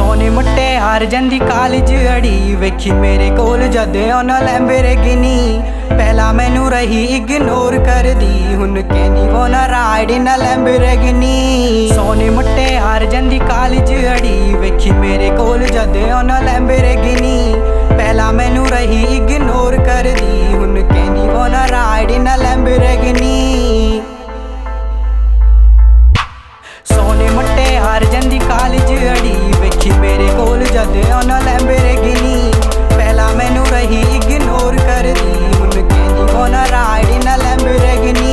ਸੋਹਣੇ ਮੁੱਟੇ ਹਾਰ ਜਾਂਦੀ ਕਾਲਜ ਅੜੀ ਵੇਖੀ ਮੇਰੇ ਕੋਲ ਜਦ ਉਹਨਾਂ ਲੈਂਬਰਗਿਨੀ ਪਹਿਲਾਂ ਮੈਨੂੰ ਰਹੀ ਇਗਨੋਰ ਕਰਦੀ ਹੁਣ ਕਹਿੰਦੀ ਵੋਨਾ ਰਾਈਡ ਇਨ ਲੈਂਬਰਗਿਨੀ ਸੋਹਣੇ ਮੁੱਟੇ ਹਾਰ ਜਾਂਦੀ ਕਾਲਜ ਅੜੀ ਵੇਖੀ ਮੇਰੇ ਕੋਲ ਜਦ ਉਹਨਾਂ ਲੈਂਬਰਗਿਨੀ ਪਹਿਲਾਂ ਮੈਨੂੰ ਰਹੀ ਇਗਨੋਰ ਕਰਦੀ ਹੁਣ ਕਹਿੰਦੀ ਵੋਨਾ ਰਾਈਡ ਇਨ ਲੈਂਬਰਗਿਨੀ ਸੋਹਣੇ ਮੁੱਟੇ ਹਾਰ ਜਾਂਦੀ ਕਾਲਜ ਅੜੀ ਵੇਖੀ ਮੇਰੇ ਕੋਲ ਜਦ ਉਹਨਾਂ ਲੈਂਬਰਗਿਨੀ ਪਹਿਲਾਂ ਮੈਨੂੰ ਰਹੀ ਇਗਨੋਰ ਕਰਦੀ ਹੁਣ ਕਹਿੰਦੀ ਵੋਨਾ ਰਾਈਡ ਇਨ ਲੈਂਬਰਗਿਨੀ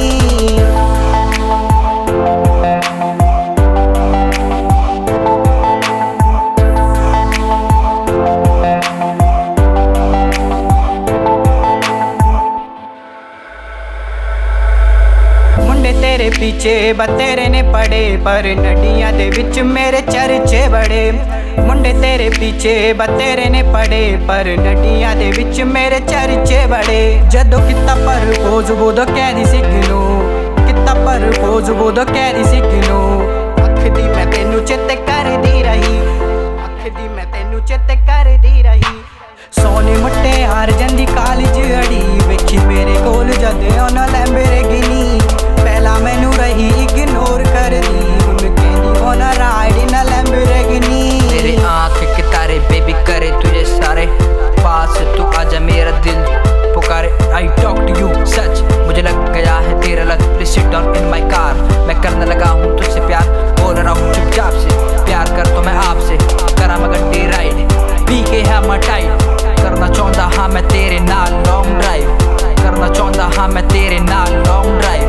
तेरे पीछे बतेरे ने पड़े पर नडियां दे विच मेरे चर्चे बड़े मुंडे तेरे पीछे बतेरे ने पड़े पर नडियां दे विच मेरे चर्चे बड़े जदों किता पर पोज बोदो कैदी सिग्नो किता पर पोज बोदो कैदी सिग्नो अख दी मैं तेनू चेते करदी रही अख दी मैं तेनू चेते करदी रही सोने मुट्टे हार जांदी कालज अड़ी वेखी मेरे कोल जद ਉਹਨਾਂ ਲੈਂਬਰਗਿਨੀ ਪਹਿਲਾਂ ਮੈਨੂੰ ਰਹੀ इग्नोर करदी हुन कहंदी वोना राइड इन लैंबोर्गिनी तेरे आँख के तारे बेबी करे तुझे सारे पास तू आजा मेरा दिल पुकारे आई टॉक टू यू सच मुझे लग गया है तेरा लत please sit down in my car मैं करने लगा हूँ तुझसे प्यार बोल रहा हूँ चुपचाप से प्यार कर तो मैं आपसे करा मैं गड्डी राइड पी के है मैं टाइट करना चाहता हाँ मैं तेरे नाल लॉन्ग ड्राइव करना चाहता हाँ मैं तेरे नाल लॉन्ग ड्राइव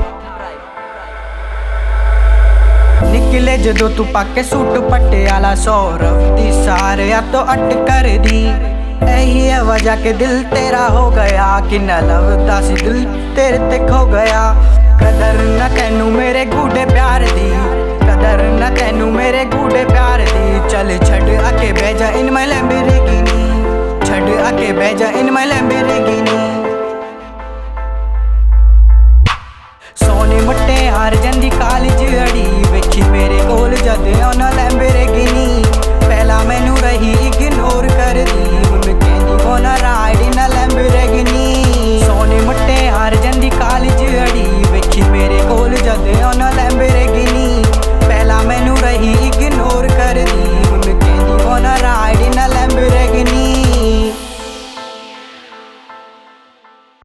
निकले जदों तू पाके सूट पटियाला सौरव दी सारिया तो अट कर दी यही है वजह के दिल तेरा हो गया कि न लवदा सी दिल तेरे ते खो गया कदर न तैनू मेरे गूढ़े प्यार दी कदर न तैनू मेरे गूढ़े प्यार दी चल छड़ आके बह जा इन मैं लैंबोर्गिनी छड़ आके बह जा इन मैं लैंबोर्गिनी